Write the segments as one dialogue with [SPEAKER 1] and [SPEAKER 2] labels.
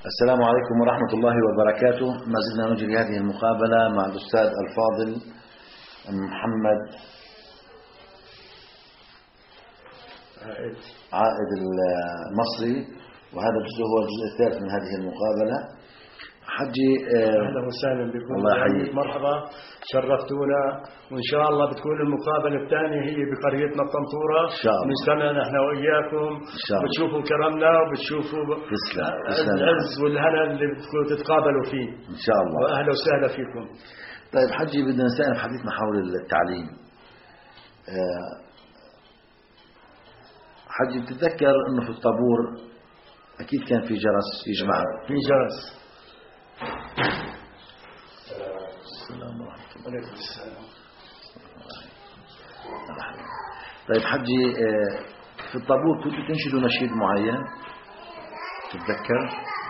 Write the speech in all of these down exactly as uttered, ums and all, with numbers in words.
[SPEAKER 1] السلام عليكم ورحمة الله وبركاته. ما زلنا نجري هذه المقابلة مع الأستاذ الفاضل محمد عائد المصري، وهذا الجزء هو الجزء الثالث من هذه المقابلة. حجي
[SPEAKER 2] أهلا وسهلا بكم.
[SPEAKER 1] الله يحييك.
[SPEAKER 2] مرحبا، شرفتونا، وإن شاء الله بتكون المقابلة الثانية هي بقريتنا الطنطورة.
[SPEAKER 1] إن شاء الله
[SPEAKER 2] نستمع نحن وإياكم، بتشوفوا كرمنا وبتشوفوا العز والهنا اللي بدكم تتقابلوا فيه
[SPEAKER 1] إن شاء الله.
[SPEAKER 2] وأهلا وسهلا فيكم.
[SPEAKER 1] طيب حجي، بدنا نستأنف حديثنا حول التعليم. حجي، بتتذكر أنه في الطابور أكيد كان في جرس يجمع،
[SPEAKER 2] في جرس.
[SPEAKER 1] السلام ورحمة الله وبركاته. طيب حجي، في الطابور كنتوا تنشدوا نشيد معين تتذكر؟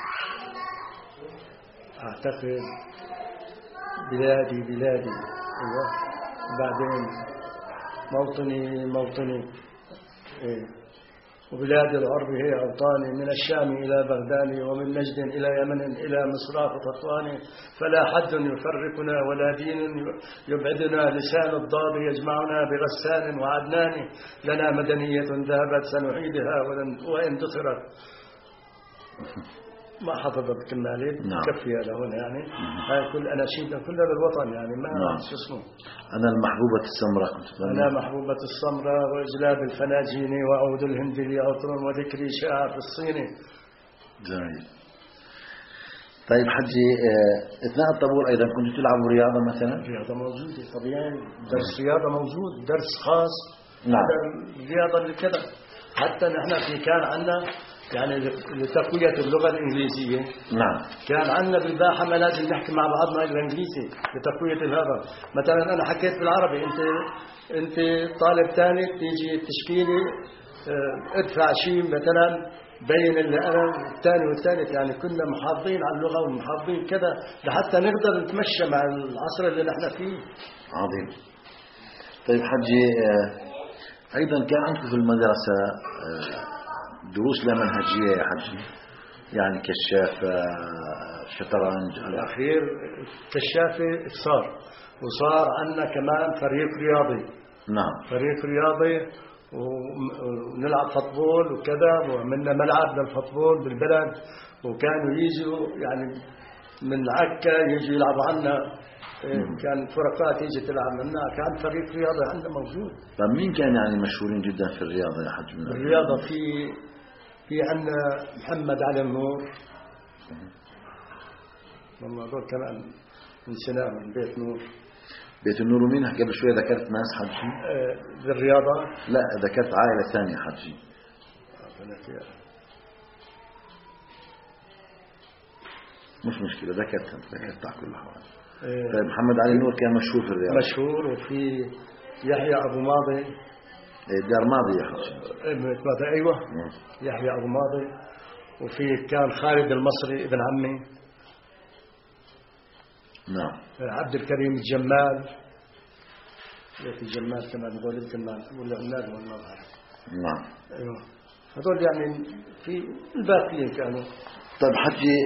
[SPEAKER 2] أعتقد بلادي بلادي، أيوة، بعدين موطني موطني، إيه. وبلاد العرب هي أوطاني، من الشام إلى بغداد ومن نجد إلى يمن إلى مصراف تطواني، فلا حد يفرقنا ولا دين يبعدنا، لسان الضاد يجمعنا بغسان وعدنان، لنا مدنية ذهبت سنعيدها وإن دثرت. ما حفظت كمالي كفية لهنا يعني. هاي كل أناشيدنا كلها بالوطن يعني، ما
[SPEAKER 1] نعم.
[SPEAKER 2] شو اسمه.
[SPEAKER 1] أنا المحبوبة السمراء كنت
[SPEAKER 2] أنا محبوبة السمراء وإجلاب الفناجين وعود الهند لأطر وذكري شاعر في الصيني.
[SPEAKER 1] جميل. طيب حجي، اثناء الطابور أيضا كنت تلعبوا رياضة مثلا؟
[SPEAKER 2] رياضة موجودة طبيعي، درس رياضة موجود، درس خاص.
[SPEAKER 1] نعم.
[SPEAKER 2] الرياضة اللي كذا، حتى نحن في كان عندنا يعني لتقوية اللغة الإنجليزية.
[SPEAKER 1] نعم.
[SPEAKER 2] كان عندنا بالباحة ما لازم نحكي مع بعضنا الإنجليزي لتقوية هذا. مثلا أنا حكيت بالعربي، أنت أنت طالب ثاني تيجي تشكيلي ادفع شيء مثلا بين اللي أنا الثاني والثالث، يعني كنا محافظين على اللغة ومحافظين كذا لحتى نقدر نتمشى مع العصر اللي نحن فيه.
[SPEAKER 1] عظيم. طيب حجي، أيضا كان عندكم في المدرسة دروس لا منهجية يا حجي، يعني كشافة، شطرنج؟
[SPEAKER 2] الأخير كشافة صار، وصار عندنا كمان فريق رياضي.
[SPEAKER 1] نعم.
[SPEAKER 2] فريق رياضي ونلعب فوتبول وكذا، وعملنا ملعب للفوتبول بالبلد، وكانوا يجوا يعني من عكا يجوا يلعبوا عنا. كان فرقات يجي تلعب منا، كان فريق رياضي عندنا موجود.
[SPEAKER 1] طب مين كان يعني مشهورين جدا في الرياضة يا حجي؟ من
[SPEAKER 2] الرياضة في في عندنا محمد علي النور، والله هذول كمان من سنة من بيت نور.
[SPEAKER 1] بيت النور. ومين قبل شوية ذكرت ناس حجي؟
[SPEAKER 2] آه بالرياضة؟
[SPEAKER 1] لا، ذكرت عائلة ثانية حجي. مش مشكلة، ذكرتها ذكرت على كل حال.
[SPEAKER 2] آه.
[SPEAKER 1] طيب محمد علي النور كان مشهور في الرياضة.
[SPEAKER 2] مشهور. وفي يحيى أبو ماضي.
[SPEAKER 1] دار ماضي يا حجي.
[SPEAKER 2] أيوة. م. يحيى أبو ماضي. وفي كان خالد المصري ابن عمي.
[SPEAKER 1] نعم.
[SPEAKER 2] عبد الكريم الجمال. بيت الجمال كمان، هذول الجمال ولا عناد والله أعرف.
[SPEAKER 1] نعم.
[SPEAKER 2] أيوة، هذول يعني في الباقيين كانوا.
[SPEAKER 1] طيب حجي،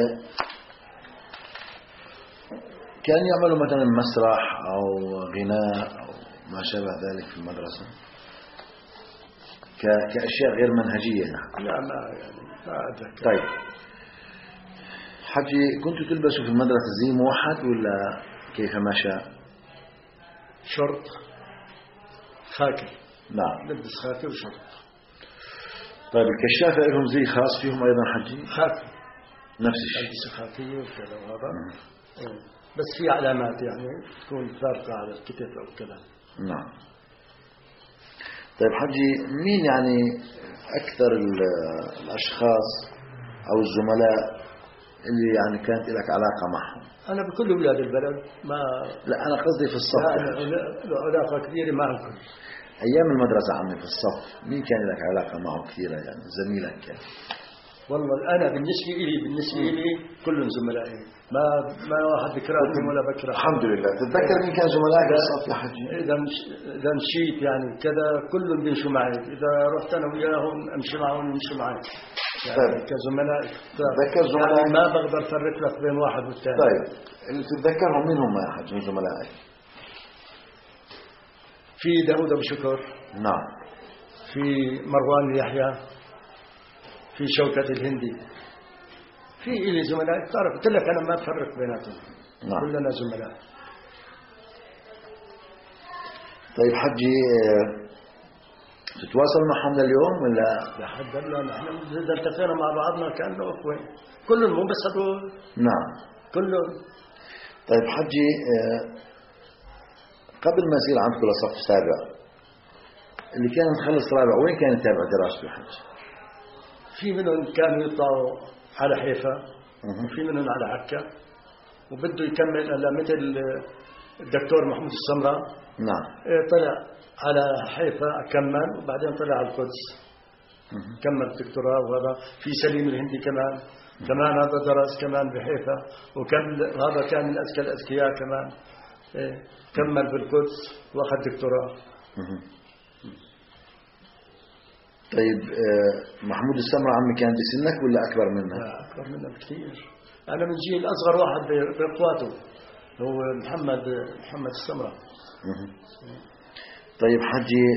[SPEAKER 1] كان يعملوا مثلا مسرح أو غناء أو ما شابه ذلك في المدرسة كأشياء غير منهجية يعني؟
[SPEAKER 2] لا، ما يعني ما أتذكر.
[SPEAKER 1] طيب حجي، كنتوا تلبسوا في المدرسة زي موحد ولا كيف ما شاء؟
[SPEAKER 2] شرط خاكي.
[SPEAKER 1] نعم.
[SPEAKER 2] لبس خاكي وشرط.
[SPEAKER 1] طيب الكشافة لهم زي خاص فيهم أيضا حجي؟
[SPEAKER 2] خاكي
[SPEAKER 1] نفس الشيء.
[SPEAKER 2] لبس خاكي وكذا وهذا، بس في علامات يعني تكون فارقة على الكتف أو كذا.
[SPEAKER 1] نعم. طيب حجي، مين يعني أكثر الأشخاص أو الزملاء اللي يعني كانت لك علاقة معهم؟
[SPEAKER 2] أنا بكل أولاد البلد. ما
[SPEAKER 1] لا، أنا قصدي في الصف.
[SPEAKER 2] علاقة كبيرة مع الكل.
[SPEAKER 1] أيام المدرسة عمي في الصف مين كان لك علاقة معه كثيرة، يعني زميلك كان؟
[SPEAKER 2] والله أنا بالنسبة لي بالنسبة لي كلهم زملائي، ما ما واحد بكرههم ولا بكره.
[SPEAKER 1] الحمد لله. تتذكر مين كان زملائك بالصف يا حجي؟
[SPEAKER 2] إذا مش إذا مشيت يعني كذا كلهم بيمشوا معي، إذا رحت أنا وياهم أمشي معهم يمشوا معي يعني
[SPEAKER 1] طيب.
[SPEAKER 2] كزملاء.
[SPEAKER 1] تتذكر زملائك؟
[SPEAKER 2] يعني ما بقدر أفرق لك بين واحد والثاني.
[SPEAKER 1] طيب اللي تتذكرهم مين هم يا حجي من زملائك؟
[SPEAKER 2] في داود أبو شكر،
[SPEAKER 1] نعم.
[SPEAKER 2] في مروان يحيى، في شوكة الهندي، في إلي زملاء. تعرف قلت لك أنا ما بفرق بيناتهم.
[SPEAKER 1] نعم.
[SPEAKER 2] كلنا زملاء.
[SPEAKER 1] طيب حجي تتواصل معهم لليوم ولا؟
[SPEAKER 2] لحد هلا نحن إذا التقينا مع بعضنا كأنه أخوة كلهم، مو بس هذول.
[SPEAKER 1] نعم
[SPEAKER 2] كلهم.
[SPEAKER 1] طيب حجي قبل ما يصير عندكم لصف سابع اللي كان مخلص رابع وين كان يتابع دراسته حج؟
[SPEAKER 2] في منهم كانوا يطلعوا على حيفا وفي منهم على عكا وبده يكمل. هلا مثل الدكتور محمود السمرة
[SPEAKER 1] نعم
[SPEAKER 2] طلع على حيفا كمل وبعدين طلع على القدس كمل دكتوراه. وهذا في سليم الهندي كمان كمان هذا درس كمان بحيفا وكمل. هذا كان من أذكى الأذكياء كمان. كمل بالقدس واخذ دكتوراه.
[SPEAKER 1] طيب محمود السمرة عمي كان بسنك ولا أكبر منك؟
[SPEAKER 2] لا أكبر منه بكثير. أنا من جيل أصغر واحد بإخواته هو محمد محمد السمرة.
[SPEAKER 1] طيب حجي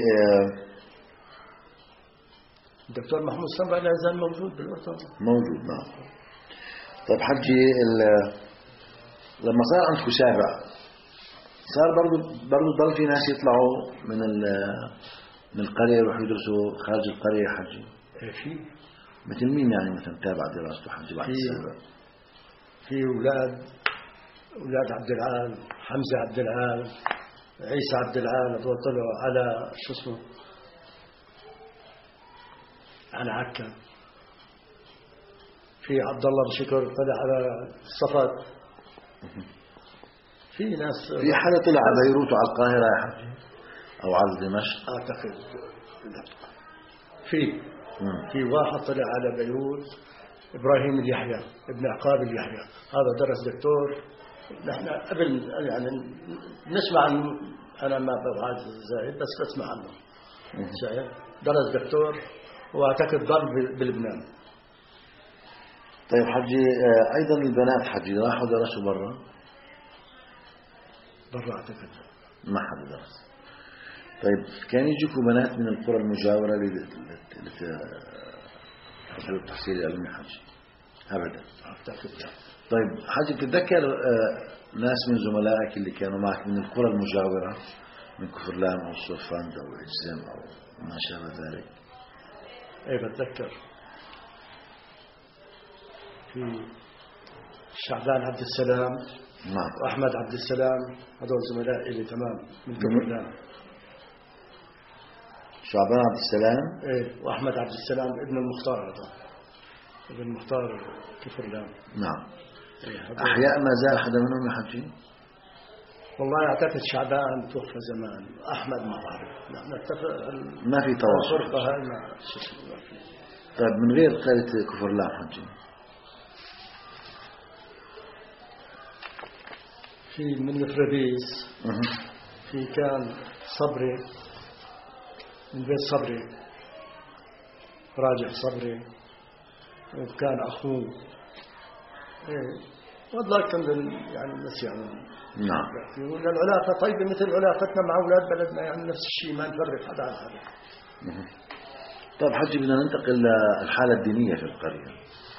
[SPEAKER 2] الدكتور محمود السمرة لا يزال موجود بالأردن.
[SPEAKER 1] موجود نعم. طيب حجي لما صار عندكم سابع صار برضو برضو ضل في ناس يطلعوا من من القرية يروحوا يدرسوا خارج القرية يا حجي؟
[SPEAKER 2] في
[SPEAKER 1] مثل مين يعني مثلا تابع دراسته حجي بعد السابع؟
[SPEAKER 2] في أولاد أولاد عبد العال، حمزة عبد العال، عيسى عبد العال، هذول طلعوا على شو اسمه على عكا. في عبد الله بشكر طلع على الصفات. في ناس
[SPEAKER 1] في حدا طلع على بيروت وعلى القاهرة يا حجي أو على دمشق؟
[SPEAKER 2] أعتقد في في واحد طلع على بيروت إبراهيم اليحيى ابن عقاب اليحيى. هذا درس دكتور. نحن قبل يعني نسمع عنه. أنا ما بعد زاهد بس بسمع عنه. شايف درس دكتور وأعتقد ضل بلبنان.
[SPEAKER 1] طيب حجي أيضا البنات حجي راحوا درسوا برا؟
[SPEAKER 2] برا أعتقد
[SPEAKER 1] ما حدا درس. طيب كان يجيكم بنات من القرى المجاورة لتحصيل التحصيل العلمي حجي؟ أبدا
[SPEAKER 2] أعتقد لا.
[SPEAKER 1] طيب حجي بتتذكر ناس من زملائك اللي كانوا معك من القرى المجاورة من كفرلان أو صوفاند أو إجزام أو ما شابه ذلك؟
[SPEAKER 2] أي بتذكر. في شعبان عبد السلام
[SPEAKER 1] نعم
[SPEAKER 2] وأحمد عبد السلام هذول زملائي اللي تمام من كفرلان.
[SPEAKER 1] شعبان عبد السلام
[SPEAKER 2] إيه وأحمد عبد السلام ابن المختار. هذا ابن المختار كفرلان.
[SPEAKER 1] نعم.
[SPEAKER 2] إيه
[SPEAKER 1] أحياء ما زال حدا منهم يا حجي؟
[SPEAKER 2] والله أعتقد شعبان توفى زمان. أحمد ما بعرف. نحن نتفق
[SPEAKER 1] ما في تواصل.
[SPEAKER 2] الفرقة هاي ما شو
[SPEAKER 1] طيب من غير قرية كفرلان حجي؟
[SPEAKER 2] في من فربيس. في كان صبري من بيت صبري راجع صبري وكان أخوه. إيه والله كان يعني الناس يعني
[SPEAKER 1] نعم.
[SPEAKER 2] ولا العلاقة طيبة مثل علاقتنا مع أولاد بلدنا يعني نفس الشيء ما نفرق حدا عن حدا.
[SPEAKER 1] طيب حجي بدنا ننتقل للحالة الدينية في القرية.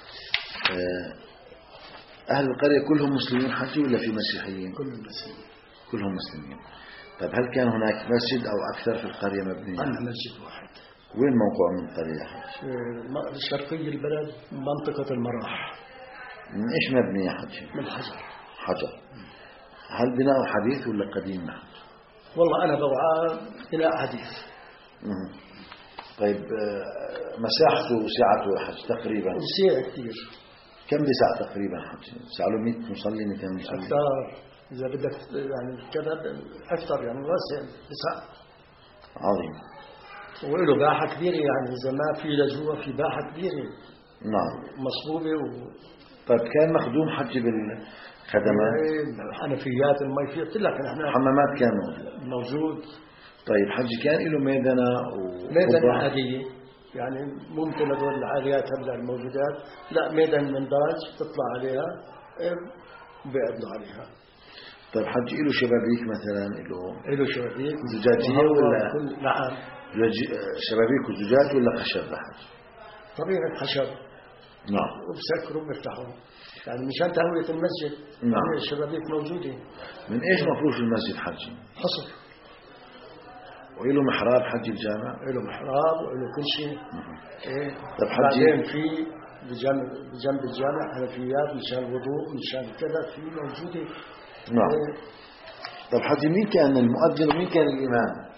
[SPEAKER 1] أهل القرية كلهم مسلمين حجي ولا في مسيحيين؟
[SPEAKER 2] كلهم مسلمين.
[SPEAKER 1] كلهم مسلمين. طيب هل كان هناك مسجد أو أكثر في القرية مبنية؟
[SPEAKER 2] عندنا مسجد واحد.
[SPEAKER 1] وين موقع من القرية حجي؟
[SPEAKER 2] شرقي البلد منطقة المراح.
[SPEAKER 1] من إيش مبني يا حجي؟
[SPEAKER 2] من حجر.
[SPEAKER 1] حجر. هل بناء حديث ولا قديم حجي؟
[SPEAKER 2] والله أنا بوعى بناء حديث.
[SPEAKER 1] مم. طيب مساحته وسعته يا حجي تقريبا؟
[SPEAKER 2] وسيع كثير.
[SPEAKER 1] كم بساع تقريبا حجي؟ ساع له مئة مصلي مئتين مصلي؟
[SPEAKER 2] أكثر إذا بدك يعني كذا أكثر يعني واسع بساع.
[SPEAKER 1] عظيم.
[SPEAKER 2] وله باحة كبيرة يعني إذا ما في لجوء في باحة كبيرة.
[SPEAKER 1] نعم
[SPEAKER 2] مصبوبة و
[SPEAKER 1] طيب كان مخدوم حجي بالخدمات؟
[SPEAKER 2] حنفيات المي فيه، قلت لك نحن
[SPEAKER 1] حمامات كان موجود.
[SPEAKER 2] موجود.
[SPEAKER 1] طيب حجي كان له ميدنة و
[SPEAKER 2] ميدنة عادية، يعني ممكن هذول العاليات هلا الموجودات، لا ميدان من داج تطلع عليها بيقعدوا عليها.
[SPEAKER 1] طيب حجي له شبابيك مثلا؟ له
[SPEAKER 2] له شبابيك
[SPEAKER 1] زجاجية ولا
[SPEAKER 2] كل... نعم
[SPEAKER 1] شبابيك وزجاج ولا خشب لحج؟
[SPEAKER 2] طبيعة خشب.
[SPEAKER 1] نعم.
[SPEAKER 2] وبسكروا وبيفتحوا يعني مشان تهوية المسجد.
[SPEAKER 1] نعم.
[SPEAKER 2] الشبابيك موجودة.
[SPEAKER 1] من ايش مفروش المسجد حجي؟
[SPEAKER 2] حصر.
[SPEAKER 1] وله محراب حجي الجامع؟
[SPEAKER 2] له محراب وله كل شيء. ايه.
[SPEAKER 1] طيب حجي
[SPEAKER 2] بعدين في بجنب بجنب الجامع حنفيات مشان الوضوء مشان كذا في موجودة.
[SPEAKER 1] نعم.
[SPEAKER 2] إيه.
[SPEAKER 1] طيب حجي مين كان المؤذن ومين كان الإمام؟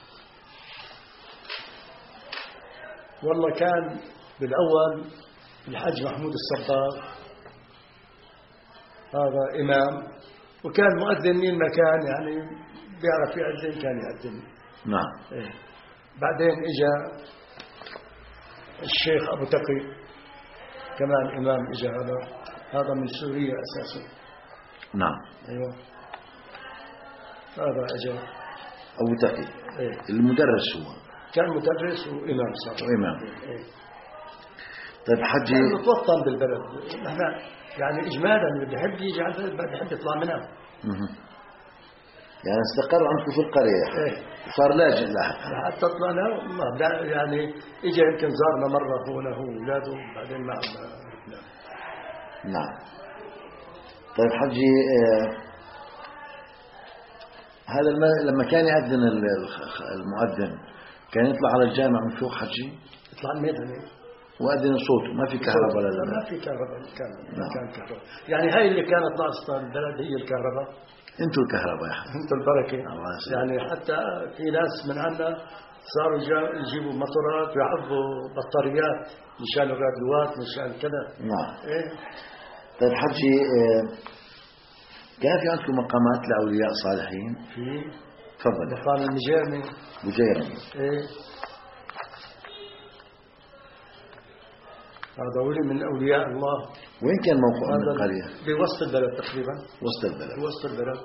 [SPEAKER 2] والله كان بالأول الحاج محمود الصباغ هذا إمام، وكان مؤذن من مكان يعني بيعرف يأذن كان يأذن.
[SPEAKER 1] نعم.
[SPEAKER 2] إيه. بعدين إجا الشيخ أبو تقي كمان إمام إجا، هذا هذا من سوريا أساسا.
[SPEAKER 1] نعم.
[SPEAKER 2] أيوة هذا إجا
[SPEAKER 1] أبو تقي.
[SPEAKER 2] إيه.
[SPEAKER 1] المدرس هو
[SPEAKER 2] كان مدرس وإمام صار.
[SPEAKER 1] وإمام.
[SPEAKER 2] إيه.
[SPEAKER 1] طيب حجي
[SPEAKER 2] كان متوطن بالبلد. نحن يعني إجمالا اللي بيحب يجي على البلد بيحب يطلع منها.
[SPEAKER 1] يعني استقر عندكم في القرية.
[SPEAKER 2] إيه.
[SPEAKER 1] صار لاجئ لحد
[SPEAKER 2] حتى طلعنا ما يعني إجا يمكن زارنا مرة هنا هو ولاده بعدين ما لا.
[SPEAKER 1] نعم. طيب حجي آه هذا الم... لما كان يأذن المؤذن كان يطلع على الجامع من فوق حجي؟
[SPEAKER 2] يطلع الميدان
[SPEAKER 1] وأذن صوته ما في كهرباء ولا
[SPEAKER 2] لا؟ ما في كهرباء. كان نعم. كان كهرباء يعني هاي اللي كانت ناقصة البلد هي الكهرباء.
[SPEAKER 1] انتوا الكهرباء يا حبيبي.
[SPEAKER 2] انتوا البركة. يعني حتى في ناس من عندنا صاروا يجيبوا مطارات ويحبوا بطاريات مشان الراديوات مشان كذا.
[SPEAKER 1] نعم.
[SPEAKER 2] ايه.
[SPEAKER 1] طيب حجي آه كان في عندكم مقامات لأولياء صالحين؟
[SPEAKER 2] في.
[SPEAKER 1] تفضل.
[SPEAKER 2] مقام المجيرمي.
[SPEAKER 1] مجيرمي.
[SPEAKER 2] ايه. هذا ولي من أولياء الله.
[SPEAKER 1] وين كان موقع من القرية؟
[SPEAKER 2] بوسط البلد تقريبا.
[SPEAKER 1] وسط البلد.
[SPEAKER 2] وسط البلد.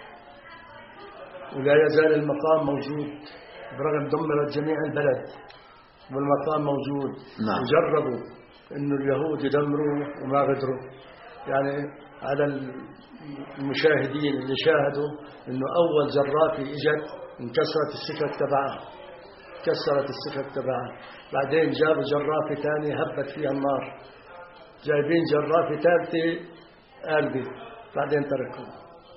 [SPEAKER 2] ولا يزال المقام موجود برغم دمرت جميع البلد والمقام موجود.
[SPEAKER 1] نعم.
[SPEAKER 2] وجربوا إنه اليهود يدمروا وما قدروا. يعني على المشاهدين اللي شاهدوا إنه أول جرافة إجت انكسرت السكك تبعها، كسرت السكك تبعها. بعدين جابوا جرافة ثانية هبت فيها النار. جايبين جرافة ثالثة قلبي بعدين تركوا.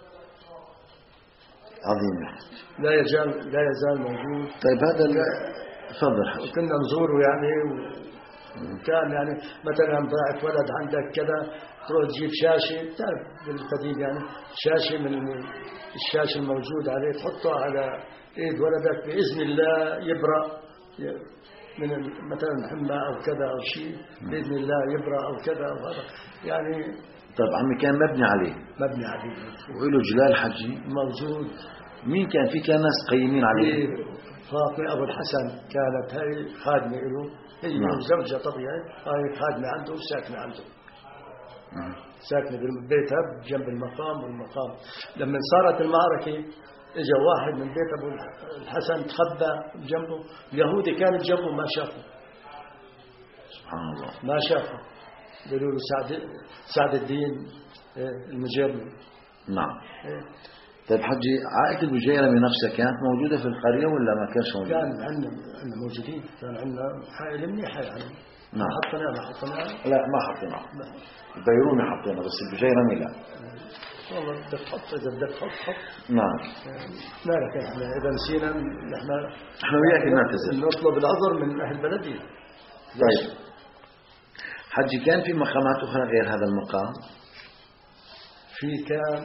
[SPEAKER 1] عظيم.
[SPEAKER 2] لا يزال لا يزال موجود.
[SPEAKER 1] طيب هذا تفضل حسن.
[SPEAKER 2] كنا نزوره يعني وكان يعني مثلا ضاعت ولد عندك كذا تروح تجيب شاشة تعرف بالقديم يعني شاشة من الشاشة الموجود عليه تحطها على ايد ولدك بإذن الله يبرأ من مثلا حمى أو كذا أو شيء بإذن الله يبرأ أو كذا أو هذا يعني.
[SPEAKER 1] طب عمي كان مبني عليه.
[SPEAKER 2] مبني عليه.
[SPEAKER 1] وله جلال حجي
[SPEAKER 2] موجود.
[SPEAKER 1] مين كان في كان ناس قيمين عليه؟
[SPEAKER 2] فاطمة أبو الحسن كانت هي خادمة له هي نعم. زوجة طبيعي هاي خادمة عنده وساكنة عنده. نعم. ساكنة ببيتها جنب المقام والمقام. لما صارت المعركة اجى واحد من بيت ابو الحسن تخبى جنبه، اليهودي كان جنبه ما شافه.
[SPEAKER 1] سبحان الله.
[SPEAKER 2] ما شافه. قالوا له سعد سعد الدين المجيرمي.
[SPEAKER 1] نعم. طيب حجي عائلة المجيرمي نفسها كانت موجودة في القرية ولا ما كانش موجودة؟
[SPEAKER 2] كان عندنا عندنا موجودين، كان عندنا عائلة منيحة يعني.
[SPEAKER 1] نعم.
[SPEAKER 2] حطينا ما حطينا.
[SPEAKER 1] لا ما حطينا. البيروني حطينا بس المجيرمي لا.
[SPEAKER 2] والله بدك تحط إذا بدك تحط حط.
[SPEAKER 1] نعم.
[SPEAKER 2] مالك إحنا إذا نسينا إحنا
[SPEAKER 1] إحنا وياك نعتذر.
[SPEAKER 2] نطلب العذر من أهل بلدي.
[SPEAKER 1] طيب حجي كان في مقامات أخرى غير هذا المقام؟
[SPEAKER 2] في كان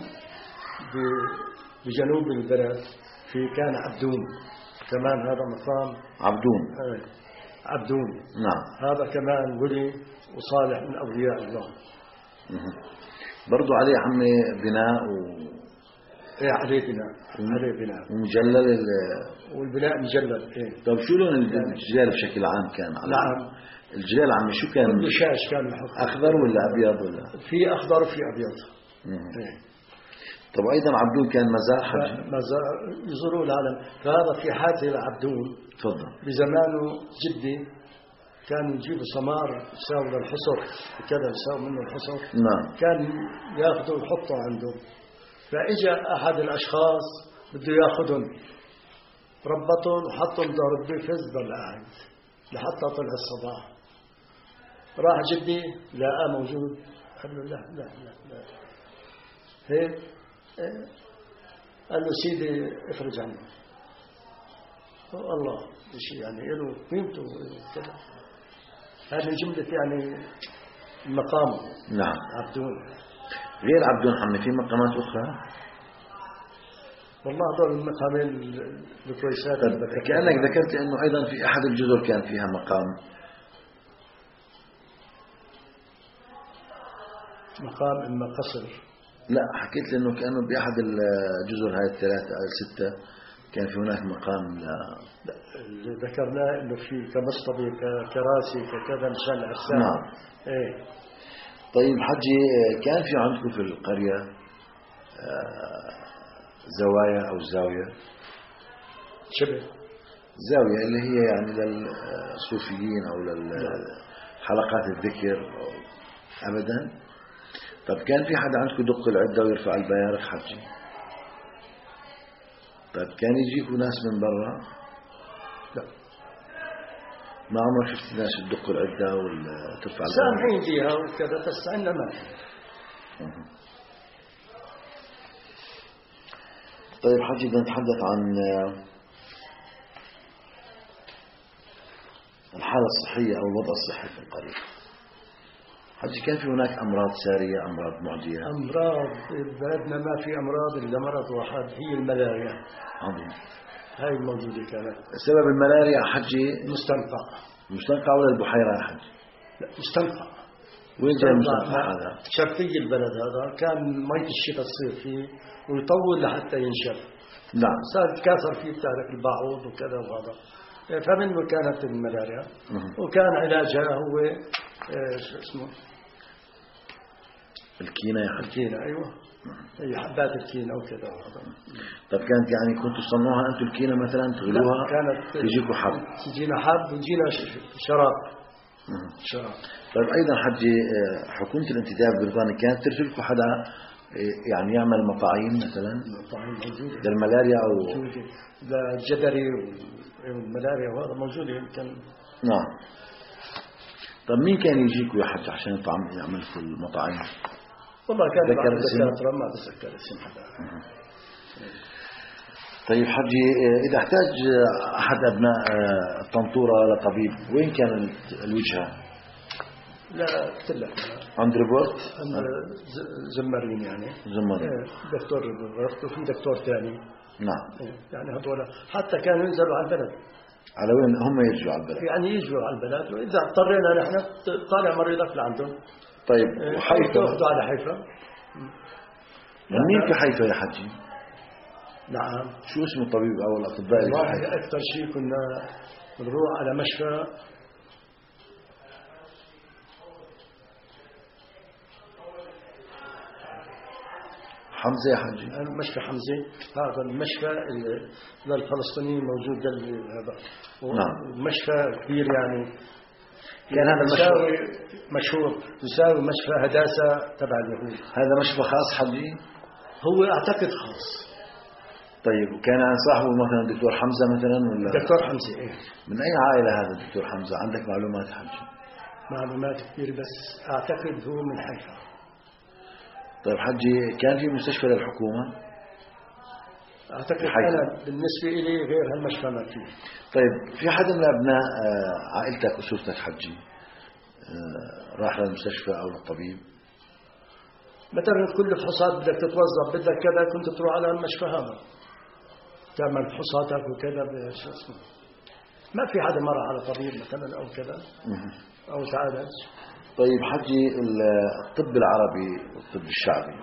[SPEAKER 2] بجنوب البلد في كان عبدون كمان هذا مقام.
[SPEAKER 1] عبدون.
[SPEAKER 2] آه. عبدون.
[SPEAKER 1] نعم.
[SPEAKER 2] هذا كمان ولي وصالح من أولياء الله.
[SPEAKER 1] برضو عليه عمي بناء و...
[SPEAKER 2] ايه عليه بناء. عليه بناء
[SPEAKER 1] ومجلل ال...
[SPEAKER 2] والبناء مجلل. ايه.
[SPEAKER 1] طيب شو لون الجدار بشكل عام كان على
[SPEAKER 2] نعم
[SPEAKER 1] الجلال عمي شو كان؟
[SPEAKER 2] كله شاش كان يحط.
[SPEAKER 1] أخضر ولا أبيض ولا؟
[SPEAKER 2] في أخضر وفي أبيض.
[SPEAKER 1] إيه. طب أيضا عبدون كان مزار حجي؟
[SPEAKER 2] مزار يزوروا العالم. فهذا في حادثة عبدون.
[SPEAKER 1] تفضل.
[SPEAKER 2] بزمانه جدي كانوا يجيبوا سمار يساووا للحصر كذا يساووا منه الحصر.
[SPEAKER 1] نعم.
[SPEAKER 2] كان ياخذوا ويحطوا عنده. فإجا أحد الأشخاص بده ياخذهم ربطهم وحطهم ظهر البيفز ضل قاعد لحتى طلع الصباح. راح جدي لقاه موجود قال له لا لا لا لا هيك قال له سيدي افرج عنه. الله شيء يعني له قيمته كذا. هذه جملة يعني المقام.
[SPEAKER 1] نعم.
[SPEAKER 2] عبدون.
[SPEAKER 1] غير عبدون حمي في مقامات أخرى؟
[SPEAKER 2] والله هذول المقامين الكويسات.
[SPEAKER 1] كأنك ذكرت أنه أيضا في أحد الجزر كان فيها مقام.
[SPEAKER 2] مقام إما قصر.
[SPEAKER 1] لا حكيت لأنه كأنه بأحد الجزر هاي الثلاثة أو الستة كان في هناك مقام. لا
[SPEAKER 2] اللي ذكرناه إنه في كمصطبة ككراسي ككذا مشان الأجسام.
[SPEAKER 1] نعم.
[SPEAKER 2] إيه.
[SPEAKER 1] طيب حجي كان في عندكم في القرية زوايا أو زاوية؟
[SPEAKER 2] شبه
[SPEAKER 1] زاوية اللي هي يعني للصوفيين أو للحلقات الذكر أبدا. طب كان في حدا عندكم دق العدة ويرفع البيارق حجي؟ طيب كان يجيكوا ناس من برا؟
[SPEAKER 2] لا
[SPEAKER 1] ما عمرك شفت ناس تدق العدة وترفع البيارق؟
[SPEAKER 2] سامحين فيها وكذا بس عندنا ما.
[SPEAKER 1] طيب حجي بدنا نتحدث عن الحالة الصحية أو الوضع الصحي في القرية. حجي كان في هناك أمراض سارية أمراض معدية؟
[SPEAKER 2] أمراض بلدنا ما في أمراض إلا مرض واحد هي الملاريا.
[SPEAKER 1] عظيم.
[SPEAKER 2] هاي الموجودة كانت.
[SPEAKER 1] سبب الملاريا حجي
[SPEAKER 2] مستنقع.
[SPEAKER 1] مستنقع ولا البحيرة يا حجي؟
[SPEAKER 2] لا مستنقع.
[SPEAKER 1] وين جاي المستنقع هذا؟
[SPEAKER 2] شرقي البلد هذا كان مية الشتاء تصير فيه ويطول لحتى ينشف.
[SPEAKER 1] نعم.
[SPEAKER 2] صار تكاثر فيه بتعرف البعوض وكذا وهذا. فمنه كانت الملاريا. وكان علاجها هو شو اسمه
[SPEAKER 1] الكينة يا حجي.
[SPEAKER 2] الكينة. أيوة هي حبات الكينة وكذا وهذا.
[SPEAKER 1] طب كانت يعني كنتوا تصنعوها أنتوا الكينة مثلا تغلوها؟
[SPEAKER 2] كانت
[SPEAKER 1] يجيكوا حب.
[SPEAKER 2] تجينا حب وتجينا شراب. شراب.
[SPEAKER 1] طيب أيضا حجي حكومة الانتداب بالبريطاني كانت ترسل لكم حدا يعني يعمل مطاعيم مثلا؟
[SPEAKER 2] مطاعيم موجودة.
[SPEAKER 1] للملاريا أو
[SPEAKER 2] موجودة. للجدري والملاريا وهذا موجود يمكن.
[SPEAKER 1] نعم. طب مين كان يجيكوا يا حج عشان يطعم يعمل في المطاعم؟
[SPEAKER 2] والله كان
[SPEAKER 1] ذكر اسم؟
[SPEAKER 2] ما أتذكر اسم حدا.
[SPEAKER 1] طيب حجي إذا احتاج أحد أبناء الطنطورة لطبيب وين كان الوجهة؟
[SPEAKER 2] لا قلت لك
[SPEAKER 1] عند ريبورت؟
[SPEAKER 2] عند زمرين يعني.
[SPEAKER 1] زمرين.
[SPEAKER 2] دكتور ريبورت وفي دكتور ثاني.
[SPEAKER 1] نعم.
[SPEAKER 2] يعني هذول حتى كانوا ينزلوا على البلد.
[SPEAKER 1] على وين هم يرجعوا على البلد؟
[SPEAKER 2] يعني يجوا على البلد وإذا اضطرينا نحن طالع مريضك لعندهم.
[SPEAKER 1] طيب وحيفا؟
[SPEAKER 2] تأخذوا على حيفا.
[SPEAKER 1] مين في حيفا يا حجي؟
[SPEAKER 2] نعم.
[SPEAKER 1] شو اسم الطبيب أو الأطباء اللي في حيفا؟
[SPEAKER 2] أكثر شيء كنا نروح على مشفى
[SPEAKER 1] حمزة يا حجي.
[SPEAKER 2] مشفى حمزة. هذا المشفى للفلسطينيين موجود هذا.
[SPEAKER 1] نعم.
[SPEAKER 2] مشفى كبير يعني.
[SPEAKER 1] كان هذا
[SPEAKER 2] المشفى مشهور يساوي مشفى هداسة تبع اليهود.
[SPEAKER 1] هذا مشفى خاص حجي؟
[SPEAKER 2] هو أعتقد خاص.
[SPEAKER 1] طيب وكان عن صاحبه مثلا دكتور حمزة مثلا ولا؟
[SPEAKER 2] دكتور حمزة. إيه.
[SPEAKER 1] من أي عائلة هذا الدكتور حمزة؟ عندك معلومات حجي؟
[SPEAKER 2] معلومات كثير بس أعتقد هو من حيفا.
[SPEAKER 1] طيب حجي كان في مستشفى للحكومة؟
[SPEAKER 2] أعتقد أنا بالنسبة إلي غير هالمشفى ما فيه.
[SPEAKER 1] طيب في حدا من أبناء عائلتك أسرتك حجي راح للمستشفى أو للطبيب؟
[SPEAKER 2] مثلا كل فحوصات بدك تتوظف بدك كذا كنت تروح على المشفى هذا تعمل فحوصاتك وكذا شو اسمه. ما في حدا مر على طبيب مثلا أو كذا أو تعالج.
[SPEAKER 1] طيب حجي الطب العربي والطب الشعبي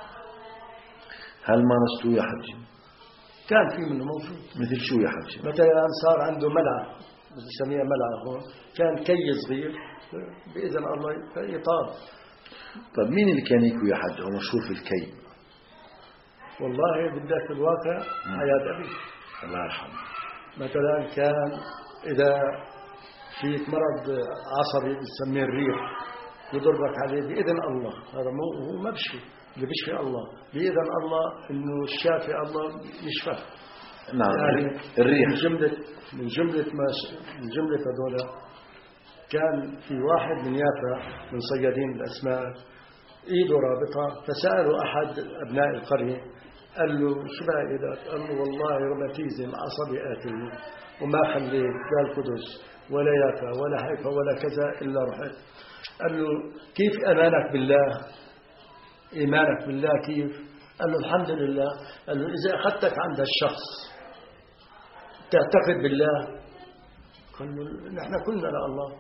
[SPEAKER 1] هل مارستوه يا حجي؟
[SPEAKER 2] كان في منه موجود.
[SPEAKER 1] مثل شو يا حجي؟
[SPEAKER 2] مثلا صار عنده ملعب بنسميها ملعقة هون، كان كي صغير بإذن الله يطاب.
[SPEAKER 1] طيب مين اللي كان يكوي يا حج أو مشهور في الكي؟
[SPEAKER 2] والله بدك الواقع حياة أبي
[SPEAKER 1] الله يرحمه.
[SPEAKER 2] مثلا كان إذا فيك مرض عصبي بنسميه الريح يضربك عليه بإذن الله، هذا مو هو ما بشفي، اللي بشفي الله بإذن الله، إنه الشافي الله يشفى.
[SPEAKER 1] نعم
[SPEAKER 2] يعني
[SPEAKER 1] الريح.
[SPEAKER 2] من جملة من جملة ما من جملة هذولا كان في واحد من يافا من صيادين الأسماك إيده رابطة، فسأله أحد أبناء القرية قال له شو بقى إيدك؟ قال له والله روماتيزم عصبي آتي وما خليت لا القدس ولا يافا ولا حيفا ولا كذا إلا رحت. قال له كيف أمانك بالله؟ إيمانك بالله كيف؟ قال له الحمد لله. قال له إذا أخذتك عند الشخص تعتقد بالله؟ قال له نحن كلنا لله.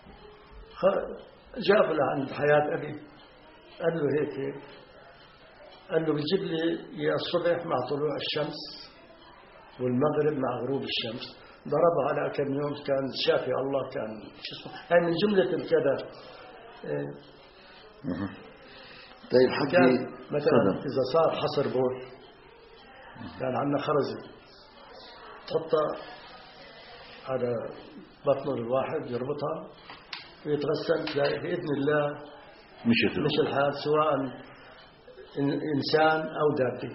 [SPEAKER 2] جاب له عند حياة أبي قال له هيك، قال له بيجيب لي يا الصبح مع طلوع الشمس والمغرب مع غروب الشمس، ضربه على كم يوم كان شافي الله، كان شو اسمه هاي من جملة الكذا.
[SPEAKER 1] طيب حكي
[SPEAKER 2] مثلا إذا صار حصر بول كان عندنا خرزة تحطها على بطن الواحد يربطها ويتغسل تلاقي بإذن الله
[SPEAKER 1] مشت
[SPEAKER 2] مش الحال، سواء إنسان أو دابة.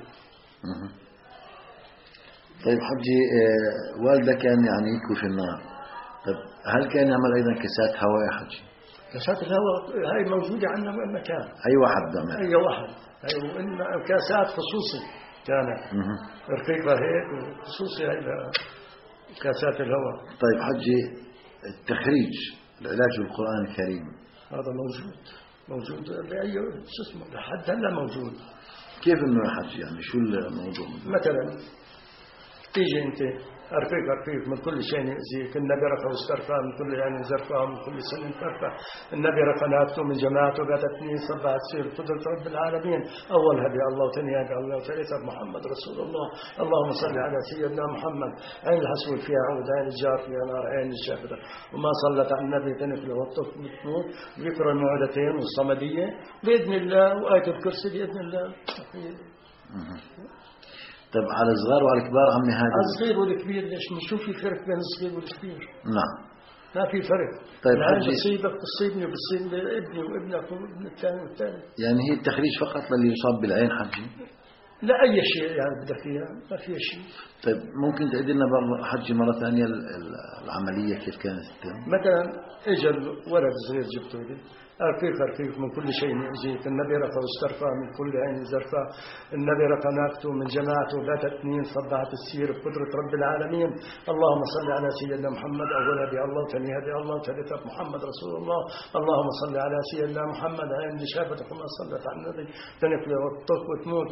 [SPEAKER 1] طيب حجي آه والدك كان يعني يكوي في النار، طيب هل كان يعمل أيضا كاسات هواء يا حجي؟
[SPEAKER 2] كاسات الهواء هاي موجودة عندنا وين ما كان.
[SPEAKER 1] أي واحد بيعمل؟
[SPEAKER 2] أي واحد. أي وإن كاسات خصوصي كانت رقيقة هيك خصوصي هاي كاسات الهواء.
[SPEAKER 1] طيب حجي التخريج العلاج بالقرآن الكريم
[SPEAKER 2] هذا موجود موجود بأي شو اسمه لحد هلا موجود.
[SPEAKER 1] كيف إنه يا حجي يعني شو الموضوع؟
[SPEAKER 2] مثلا تيجي أنت أرفيك أرفيك من كل شيء يأذيك، النبي رفع واسترفع من كل يعني زرفع من كل سنة ترفع، النبي رفع نافته من جماعته قاتتني صبعت تصير قدرة رب العالمين، أول هدي الله وثاني هدي الله وثالثة محمد رسول الله. اللهم صل على سيدنا محمد. عين الحسود فيها عود، عين الجار فيها نار، عين الشافدة وما صلت على النبي تنفل وطف بتموت، ذكر المعدتين والصمدية بإذن الله، وآية الكرسي بإذن الله.
[SPEAKER 1] طيب على الصغار وعلى الكبار عمي هذا؟
[SPEAKER 2] على الصغير والكبير ليش شو في فرق بين الصغير والكبير؟
[SPEAKER 1] نعم
[SPEAKER 2] ما في فرق.
[SPEAKER 1] طيب
[SPEAKER 2] العين
[SPEAKER 1] حجي
[SPEAKER 2] بتصيبك بتصيبني وبتصيب ابني وابنك وابن الثاني والثاني.
[SPEAKER 1] يعني هي التخريج فقط للي يصاب بالعين حجي؟
[SPEAKER 2] لا أي شيء يعني بدك إياه ما في شيء.
[SPEAKER 1] طيب ممكن تعيد لنا بر حجي مرة ثانية العملية كيف كانت تتم؟
[SPEAKER 2] مثلا إجا ولد صغير جبته لي أرفيق أرفيق من كل شيء يأذيك، النبي رفع واسترفع من كل عين زرفع، النبي رفع نافته من جماعته باتت اثنين صبعت السير بقدرة رب العالمين. اللهم صل على سيدنا محمد، أول هدي الله ثاني هدي الله ثالثة محمد رسول الله. اللهم صل على سيدنا محمد. عين اللي شافتك وما صلت على النبي تنفل وتطف وتموت.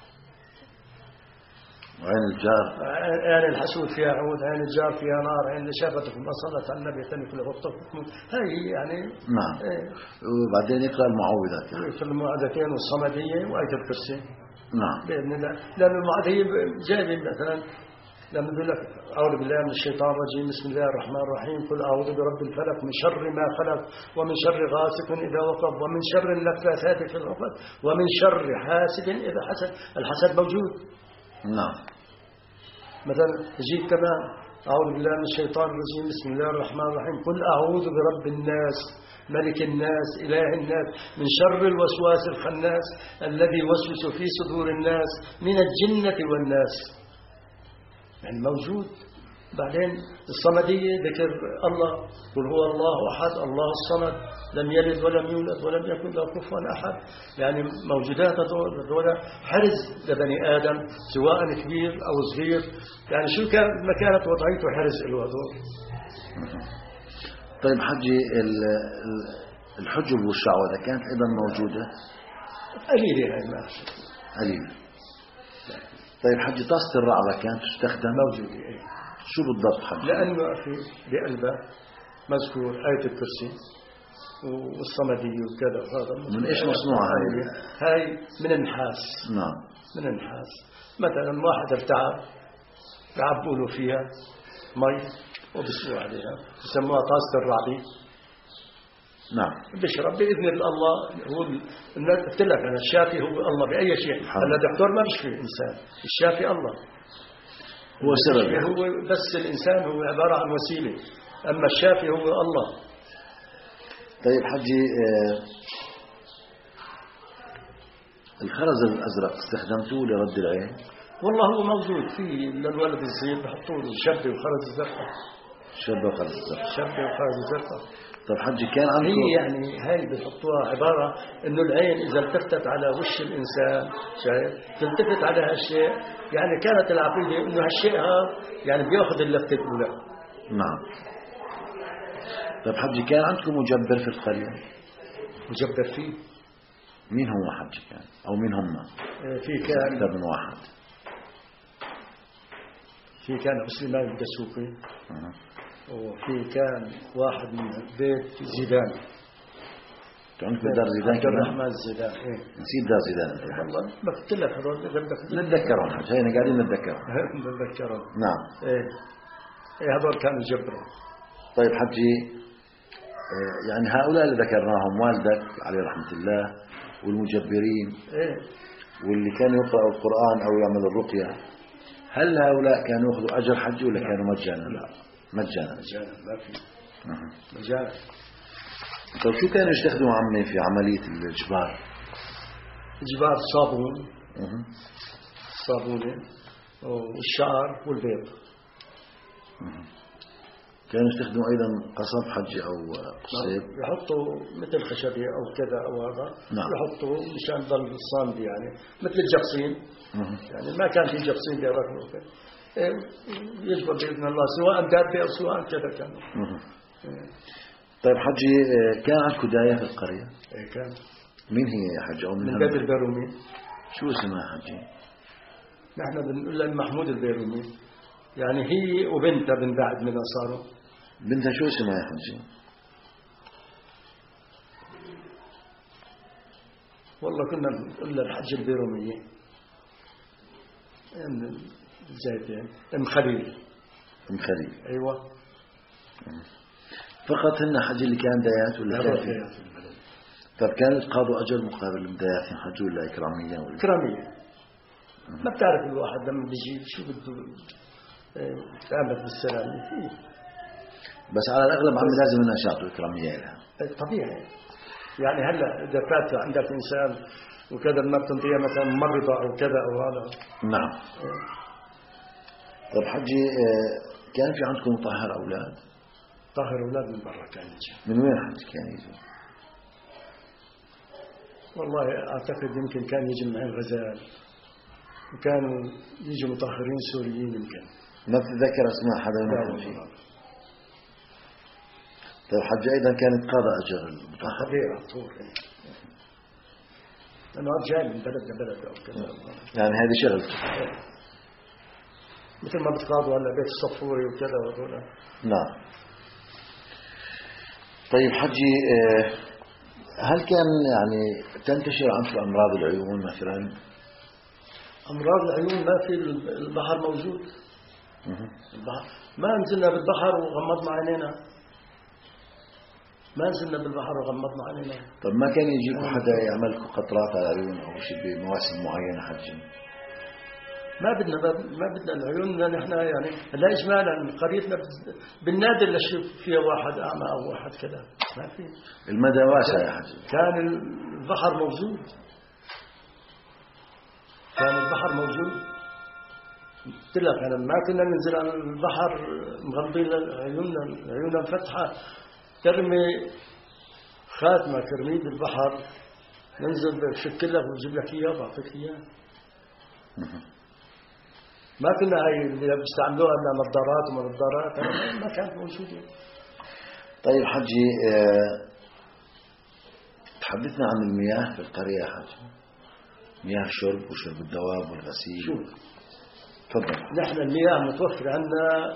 [SPEAKER 1] وعين الجار
[SPEAKER 2] عين الحسود فيها عود، عين الجار فيها نار، عين اللي شافتك وما صلت على النبي تنفل وتطف وتموت. هاي يعني
[SPEAKER 1] نعم.
[SPEAKER 2] ايه.
[SPEAKER 1] وبعدين يقرأ المعوذات يعني.
[SPEAKER 2] في المعوذتين والصمدية وآية الكرسي.
[SPEAKER 1] نعم
[SPEAKER 2] بإذن الله. لأن المعوذية جايبين مثلا لما يقول لك أعوذ بالله من الشيطان الرجيم بسم الله الرحمن الرحيم قل أعوذ برب الفلق من شر ما خلق ومن شر غاسق إذا وقب ومن شر النفاثات في العقد ومن شر حاسد إذا حسد. الحسد موجود.
[SPEAKER 1] نعم.
[SPEAKER 2] مثلا تجيب كمان أعوذ بالله من الشيطان الرجيم بسم الله الرحمن الرحيم قل أعوذ برب الناس ملك الناس إله الناس من شر الوسواس الخناس الذي يوسوس في صدور الناس من الجنة والناس. يعني موجود. بعدين الصمدية ذكر الله قل هو الله أحد الله الصمد لم يلد ولم يولد ولم يكن له كفوا أحد. يعني موجودات هذول حرز لبني آدم سواء كبير أو صغير. يعني شو كان مكانة وضعيته حرز له هذول.
[SPEAKER 1] طيب حجي الحجب والشعوذة كانت أيضا موجودة؟
[SPEAKER 2] قليلة هاي ما
[SPEAKER 1] قليلة. طيب حجي طاسة الرعبة كانت تستخدم؟
[SPEAKER 2] موجودة.
[SPEAKER 1] شو بالضبط حجي؟
[SPEAKER 2] لأنه أخي بقلبه مذكور آية الكرسي والصمدية وكذا. هذا
[SPEAKER 1] من إيش مصنوعة هاي؟
[SPEAKER 2] هاي من النحاس.
[SPEAKER 1] نعم
[SPEAKER 2] من النحاس. مثلا واحد ارتعب يعبوا له فيها مي وبسوا عليها يسموها طاسة الرعبي.
[SPEAKER 1] نعم.
[SPEAKER 2] بشرب بإذن الله. هو قلت لك أنا الشافي هو الله بأي شيء. أنا دكتور ما بشفي إنسان، الشافي الله
[SPEAKER 1] هو سر.
[SPEAKER 2] هو بس الإنسان هو عبارة عن وسيلة، أما الشافي هو الله.
[SPEAKER 1] طيب حجي آه الخرز الأزرق استخدمتوه لرد العين؟
[SPEAKER 2] والله هو موجود فيه للولد الصغير بحطوا له شبه وخرز الزرقاء.
[SPEAKER 1] شبه وخرز الزرقاء.
[SPEAKER 2] شبه وخرز الزرقاء.
[SPEAKER 1] طيب حجي كان عندكم
[SPEAKER 2] هي يعني هاي بيحطوها عبارة إنه العين إذا التفتت على وش الإنسان شايف تلتفت على هالشيء، يعني كانت العقيدة إنه هالشيء هذا يعني بيأخذ اللفتة الأولى.
[SPEAKER 1] نعم. طيب حجي كان عندكم مجبر في القرية؟
[SPEAKER 2] مجبر فيه.
[SPEAKER 1] مين هو حجي كان أو مين هم؟
[SPEAKER 2] في كان
[SPEAKER 1] أكثر من واحد.
[SPEAKER 2] في كان سليمان الدسوقي.
[SPEAKER 1] أه.
[SPEAKER 2] وفي كان واحد من بيت زيدان.
[SPEAKER 1] عندكم دار زيدان
[SPEAKER 2] عبد الرحمن الزيدان. إيه.
[SPEAKER 1] نسيت دار زيدان.
[SPEAKER 2] والله بقول لك هذول
[SPEAKER 1] نتذكرهم حاجة هنا قاعدين نتذكرهم.
[SPEAKER 2] نتذكرهم.
[SPEAKER 1] نعم.
[SPEAKER 2] إيه. إيه هذول كانوا يجبروا.
[SPEAKER 1] طيب حجي يعني هؤلاء اللي ذكرناهم والدك عليه رحمة الله والمجبرين
[SPEAKER 2] إيه.
[SPEAKER 1] واللي كانوا يقرأوا القرآن أو يعملوا الرقية، هل هؤلاء كانوا يأخذوا أجر حج ولا كانوا مجانا؟
[SPEAKER 2] لا
[SPEAKER 1] مجانا.
[SPEAKER 2] مجانا ما في.
[SPEAKER 1] أه.
[SPEAKER 2] مجانا.
[SPEAKER 1] طيب شو كانوا يستخدموا عمي في عملية الإجبار؟
[SPEAKER 2] إجبار صابون.
[SPEAKER 1] أه.
[SPEAKER 2] صابونة والشعر والبيض.
[SPEAKER 1] أه. كانوا يستخدموا أيضا قصب حج أو قصيب.
[SPEAKER 2] يحطوا مثل خشبية أو كذا أو هذا.
[SPEAKER 1] نعم.
[SPEAKER 2] يحطوا مشان ضل صامد يعني مثل الجقصين.
[SPEAKER 1] أه.
[SPEAKER 2] يعني ما كان في جقصين بيركبوا كذا. يجبر بإذن الله سواء دابة أو سواء كذا كان.
[SPEAKER 1] أه. طيب حجي كان عندكم داية في القرية؟
[SPEAKER 2] إيه كان.
[SPEAKER 1] مين هي يا حج أو
[SPEAKER 2] من بيت البيرومي.
[SPEAKER 1] شو اسمها حجي؟
[SPEAKER 2] نحن بنقول لها محمود البيرومي، يعني هي وبنتها من بعد من صاروا.
[SPEAKER 1] بنتها شو اسمها يا حجي؟
[SPEAKER 2] والله كنا نقول لها الحج البيرومية ام زيتين ام خليل.
[SPEAKER 1] ام خليل.
[SPEAKER 2] ايوه.
[SPEAKER 1] فقط هن حج اللي كان دايات ولا كان
[SPEAKER 2] في؟
[SPEAKER 1] طب كانت قاضوا اجر مقابل الدايات حج ولا اكراميه ولا
[SPEAKER 2] اكراميه؟ ما بتعرف الواحد لما بيجي شو بده تعمل بالسلامه فيه.
[SPEAKER 1] بس على الاغلب عم لازم انها شاطر اكراميه لها.
[SPEAKER 2] طبيعي. يعني هلا اذا فات عندك انسان وكذا ما بتنطيها مثلا ممرضه او كذا او هذا.
[SPEAKER 1] نعم. طب حجي كان في عندكم مطهر اولاد؟
[SPEAKER 2] طاهر اولاد من برا كان يجي.
[SPEAKER 1] من وين حجي كان يجي؟
[SPEAKER 2] والله اعتقد يمكن كان يجي من عين غزال، وكانوا يجوا مطهرين سوريين يمكن.
[SPEAKER 1] ما بتتذكر اسماء حدا منهم فيه؟ طيب حج ايضا كانت قاضى اجر المطهر.
[SPEAKER 2] طبيعي طول. لانه جاي من بلد لبلد او كذا.
[SPEAKER 1] يعني هذه شغلته.
[SPEAKER 2] مثل ما بتقاضوا هلا بيت الصفوري وكذا وهذول.
[SPEAKER 1] نعم. طيب حجي هل كان يعني تنتشر عنك امراض العيون مثلا؟
[SPEAKER 2] امراض العيون ما في البحر موجود. البحر ما نزلنا بالبحر وغمضنا عينينا. ما نزلنا بالبحر وغمضنا عينينا.
[SPEAKER 1] طب ما كان يجيكم حدا يعمل لكم قطرات على العيون او شيء بمواسم معينه حجي؟
[SPEAKER 2] ما بدنا ما بدنا العيون نحن يعني لا اجمالا قريتنا بالنادر لشوف فيها واحد اعمى او واحد كذا ما في.
[SPEAKER 1] المدى واسع يا حجي.
[SPEAKER 2] كان البحر موجود. كان البحر موجود. قلت لك انا ما كنا ننزل على البحر مغمضين عيوننا عيوننا مفتحه. ترمي خاتمه كرميد البحر ننزل بشكل لك ونجيب لك اياه بعطيك اياه. ما كنا هاي اللي بيستعملوها الا نظارات ومنظارات ما كانت موجوده.
[SPEAKER 1] طيب حجي اه تحدثنا عن المياه في القريه يا حجي. مياه الشرب وشرب الدواب والغسيل.
[SPEAKER 2] شو
[SPEAKER 1] تفضل.
[SPEAKER 2] نحن المياه متوفره عندنا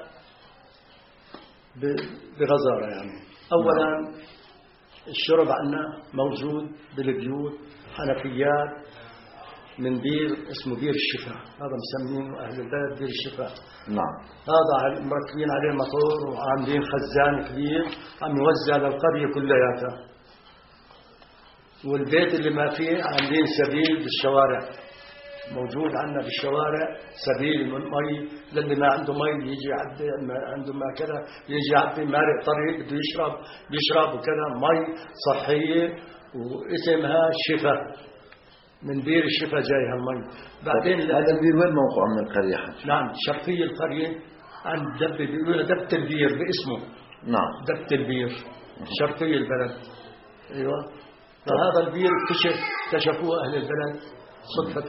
[SPEAKER 2] بغزاره يعني. اولا الشرب عندنا موجود بالبيوت حنفيات من بير اسمه بير الشفاء، هذا مسمينه أهل البلد بير الشفاء.
[SPEAKER 1] نعم.
[SPEAKER 2] هذا مركبين عليه مطور وعاملين خزان كبير عم يوزع للقرية كلياتها. والبيت اللي ما فيه عاملين سبيل بالشوارع، موجود عندنا بالشوارع سبيل من مي للي ما عنده مي يجي يعبي، ما عنده ما كذا يجي يعبي، مارق طريق بده يشرب بيشرب وكذا، مي صحية واسمها شفاء، من بير الشفاء جاي هالمي. بعدين
[SPEAKER 1] هذا البير وين موقعه من القرية حج؟
[SPEAKER 2] نعم شرقي القرية عند دب بيقولوا دبة البير باسمه.
[SPEAKER 1] نعم.
[SPEAKER 2] دبة البير شرقي البلد. ايوه. فهذا البير اكتشف اكتشفوه اهل البلد صدفة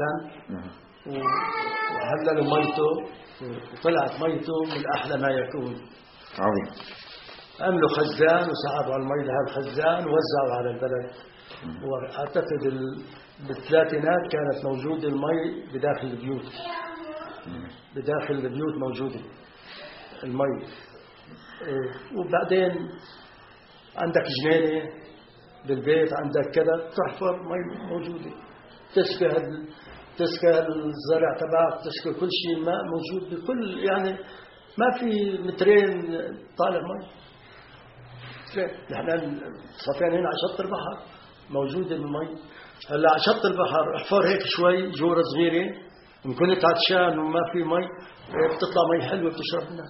[SPEAKER 2] وحللوا ميته وطلعت ميته من احلى ما يكون.
[SPEAKER 1] عظيم.
[SPEAKER 2] عملوا خزان وسحبوا المي لهالخزان ووزعوا على البلد. واعتقد بالثلاثينات كانت موجودة المي بداخل البيوت، بداخل البيوت موجودة المي. وبعدين عندك جنينة بالبيت، عندك كذا تحفر مي موجودة، تسقي تسقي الزرع تبعك، تسقي كل شيء، ماء موجود بكل، يعني ما في مترين طالع مي. نحن صفيان هنا على شط البحر موجودة المي. هلا على شط البحر احفر هيك شوي جورة صغيرة، إن كنت عطشان وما في مي بتطلع مي حلوة بتشرب منها،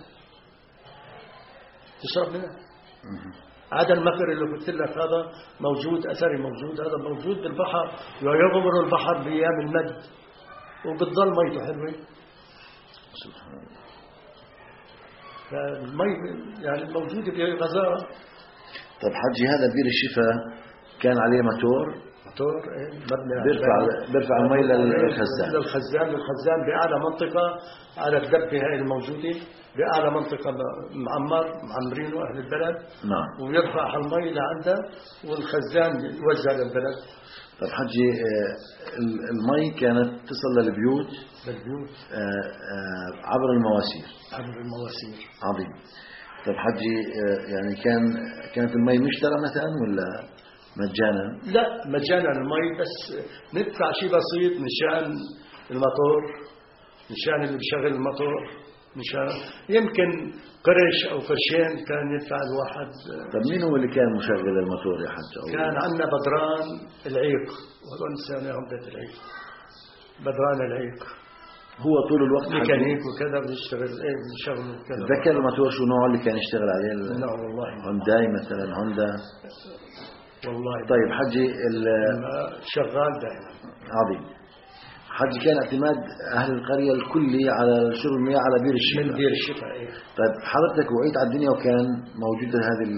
[SPEAKER 2] تشرب منها. هذا المكر اللي قلت لك هذا موجود أثري، موجود هذا موجود بالبحر، ويغمر البحر بأيام المد وبتضل ميته حلوة.
[SPEAKER 1] سبحان الله.
[SPEAKER 2] فالمي يعني موجودة بغزارة.
[SPEAKER 1] طيب حجي هذا بير الشفاء كان عليه موتور
[SPEAKER 2] موتور مبني
[SPEAKER 1] بيرفع بيرفع المي للخزان
[SPEAKER 2] للخزان للخزان بأعلى منطقة على الدبة هاي الموجودة، بأعلى منطقة معمر معمرينه أهل البلد.
[SPEAKER 1] نعم.
[SPEAKER 2] ويرفع المي لعنده والخزان يوزع للبلد.
[SPEAKER 1] طيب حجي المي كانت تصل للبيوت
[SPEAKER 2] للبيوت
[SPEAKER 1] عبر المواسير.
[SPEAKER 2] عبر المواسير.
[SPEAKER 1] عظيم. طيب حجي يعني كان كانت المي مشترى مثلا ولا مجانا؟
[SPEAKER 2] لا مجانا المي، بس ندفع شيء بسيط مشان الموتور، مشان اللي بيشغل الموتور، مشان يمكن قرش او قرشين كان يدفع الواحد.
[SPEAKER 1] طيب مين هو اللي كان مشغل الموتور يا حج؟
[SPEAKER 2] كان عندنا بدران العيق، وهذول نسميهم بيت العيق، بدران العيق.
[SPEAKER 1] هو طول الوقت
[SPEAKER 2] ميكانيك وكذا بيشتغل ايه بيشغل وكذا.
[SPEAKER 1] تذكر الموتور شو نوعه اللي كان يشتغل عليه؟
[SPEAKER 2] لا والله.
[SPEAKER 1] هونداي مثلا، هوندا
[SPEAKER 2] والله.
[SPEAKER 1] طيب حجي
[SPEAKER 2] شغال دائما.
[SPEAKER 1] عظيم. حجي كان اعتماد اهل القريه الكلي على شرب المياه على بير الشفاء.
[SPEAKER 2] من بير الشفاء ايه.
[SPEAKER 1] طيب حضرتك وعيت على الدنيا وكان موجود هذه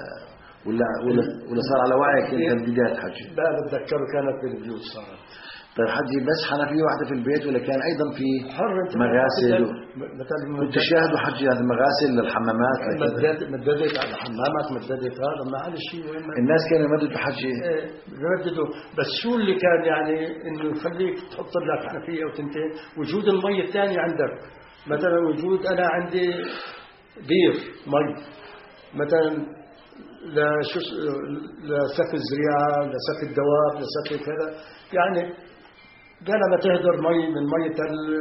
[SPEAKER 1] ولا ولا ولا صار على وعيك انت البدايات حجي؟
[SPEAKER 2] لا بتذكره كانت بالبيوت صارت.
[SPEAKER 1] طيب حجي بس حنفيه واحده في البيت ولا كان ايضا في مغاسل؟ كنت تشاهدوا حجي هذه المغاسل للحمامات؟
[SPEAKER 2] مددت على الحمامات، مددت هذا ما على شيء. وين
[SPEAKER 1] الناس كانوا يمددوا حجي؟
[SPEAKER 2] ايه يمددوا، بس شو اللي كان يعني انه يخليك تحط لك حنفيه او تنتين، وجود المي الثانيه عندك. مثلا وجود انا عندي بير مي مثلا لشو لسقي الزريعه، لسقي الدواب، لسقي كذا، يعني قال ما تهدر مي من مية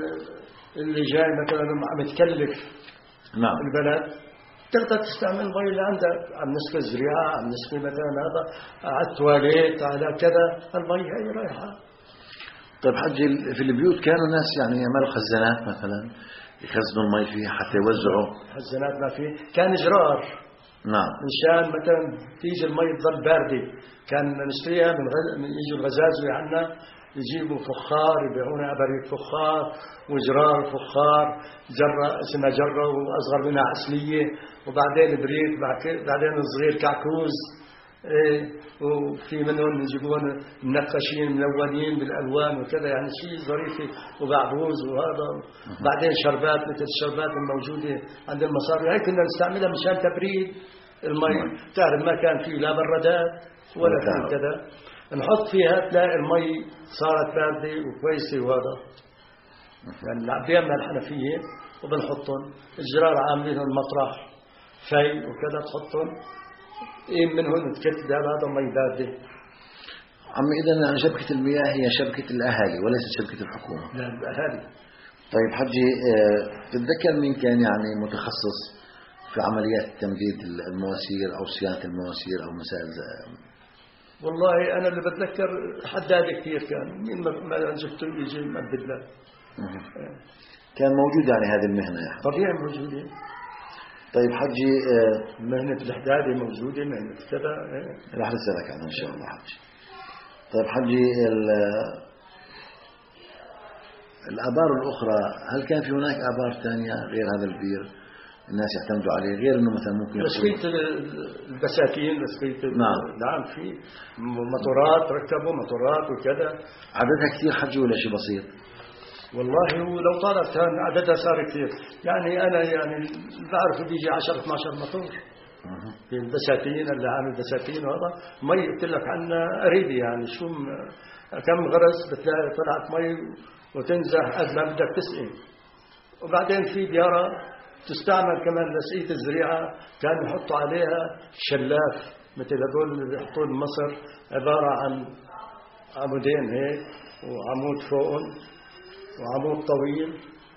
[SPEAKER 2] اللي جاي مثلا عم تكلف.
[SPEAKER 1] نعم.
[SPEAKER 2] البلد تقدر تستعمل المي اللي عندك، عم نسقي الزريعه، عم نسقي مثلا هذا على التواليت على كذا، المي هي رايحه.
[SPEAKER 1] طيب حجي في البيوت كانوا الناس يعني يعملوا خزانات مثلا يخزنوا المي فيها حتى يوزعوا؟
[SPEAKER 2] خزانات ما في، كان جرار.
[SPEAKER 1] نعم.
[SPEAKER 2] مشان مثلا تيجي المي تظل بارده، كان نشتريها من غز... من يجوا الغزازوي عنا يجيبوا فخار يبيعونها أبريق فخار وجرار فخار، جرة اسمها جرة وأصغر منها عسلية، وبعدين بريق، بعدين صغير كعكوز. إيه، وفي منهم يجيبون منقشين ملونين بالألوان وكذا، يعني شيء ظريف، وبعبوز وهذا. بعدين شربات مثل الشربات الموجودة عند المصاري، هاي كنا نستعملها مشان تبريد المي. تعرف ما كان فيه لا بردات ولا في كذا، نحط فيها تلاقي المي صارت باردة وكويسة. وهذا يعني نعبيها من الحنفية وبنحطهم. الجرار عاملينهم مطرح في وكذا تحطهم، إيه من هون تكتب هذا مي باردة.
[SPEAKER 1] عمي إذا يعني شبكة المياه هي شبكة الأهالي وليس شبكة الحكومة.
[SPEAKER 2] لا الأهالي.
[SPEAKER 1] طيب حجي تتذكر مين كان يعني متخصص في عمليات تمديد المواسير أو صيانة المواسير أو مسائل زي؟
[SPEAKER 2] والله أنا اللي بتذكر حداد كثير كان، مين ما جبته يجي يمدد له.
[SPEAKER 1] كان موجود يعني هذه المهنة يعني.
[SPEAKER 2] طبيعي موجودة.
[SPEAKER 1] طيب حجي
[SPEAKER 2] مهنة الحدادة موجودة، مهنة كذا.
[SPEAKER 1] راح نسألك عنها إن شاء الله حجي. طيب حجي الآبار الأخرى، هل كان في هناك آبار ثانية غير هذا البير الناس يعتمدوا عليه، غير إنه مثلا ممكن
[SPEAKER 2] تسقية البساتين، تسقية
[SPEAKER 1] نعم
[SPEAKER 2] نعم في موتورات، ركبوا موتورات وكذا.
[SPEAKER 1] عددها كثير حجي ولا شيء بسيط؟
[SPEAKER 2] والله ولو طالت كان عددها صار كثير، يعني أنا يعني بعرف بيجي عشرة اثنا عشر موتور في البساتين اللي عامل بساتين، وهذا مي قلت لك عنا قريبي يعني شو كم غرز بتلاقي طلعت مي وتنزح قد ما بدك تسقي. وبعدين في بيارة تستعمل كمان لسقية الزريعة، كانوا يحطوا عليها شلاف مثل هذول اللي بيحطوه بمصر، عبارة عن عمودين هيك وعمود فوقهم وعمود طويل